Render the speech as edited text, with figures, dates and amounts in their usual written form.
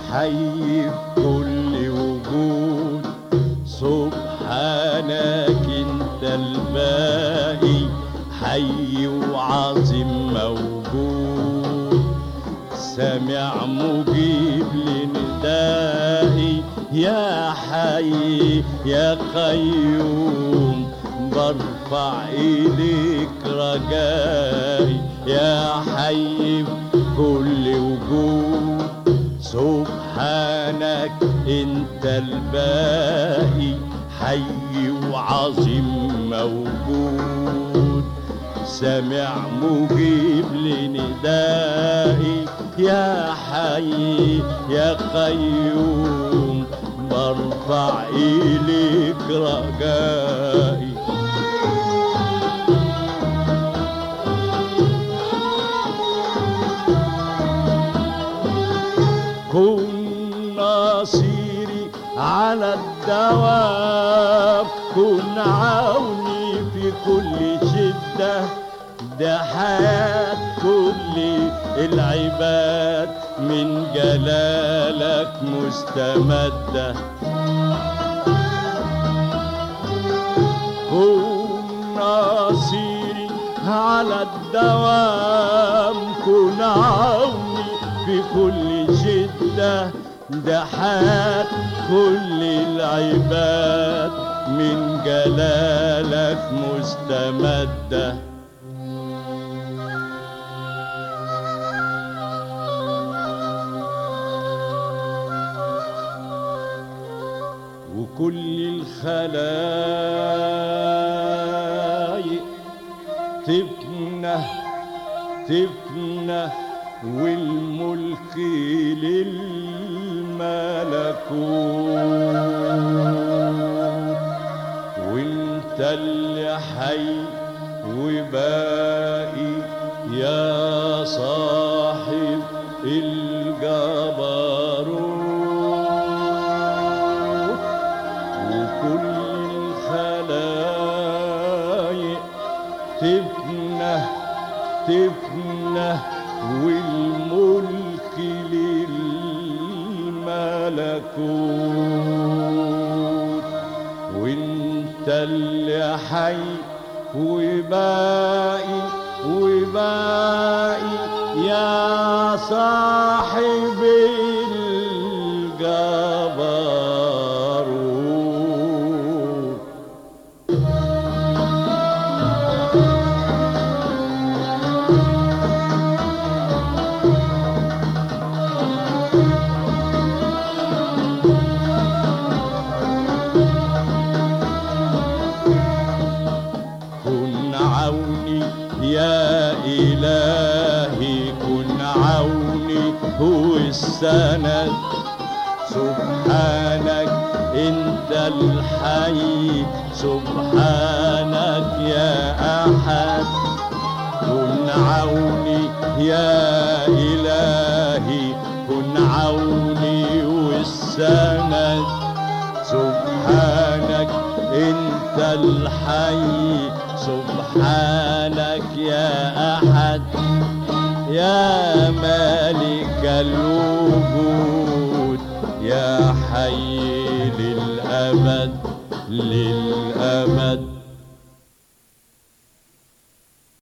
حي في كل وجود، سبحانك انت الباقي، حي وعظيم موجود، سامع مجيب لندائي، يا حي يا قيوم برفع إليك رجائي، يا حي في كل وجود، سبحانك انت الباقي، حي وعظيم موجود، سامع مجيب لندائي، يا حي يا قيوم برفع إليك رجائي. كن ناصيري على الدوام، كن عوني في كل شدة، ده حياة كل العباد من جلالك مستمدة. كن ناصيري على الدوام، كن عوني في كل شدة، ده حياة كل العباد من جلالك مستمدة. وكل الخلايق تفنى والملك للملكوت، وانت اللي حي وباقي يا صاحب الجبروت. وكل الخلايق تفنى والملك للملكوت، وانت اللي حي وباقي يا صاحب الجبروت. كن عوني يا إلهي، كن عوني هو السند، سبحانك انت الحي، سبحانك يا أحد. كن عوني يا إلهي، كن عوني والسند، سبحانك انت الحي، سبحانك يا أحد، يا مالك الوجود، يا حي للأبد للأبد.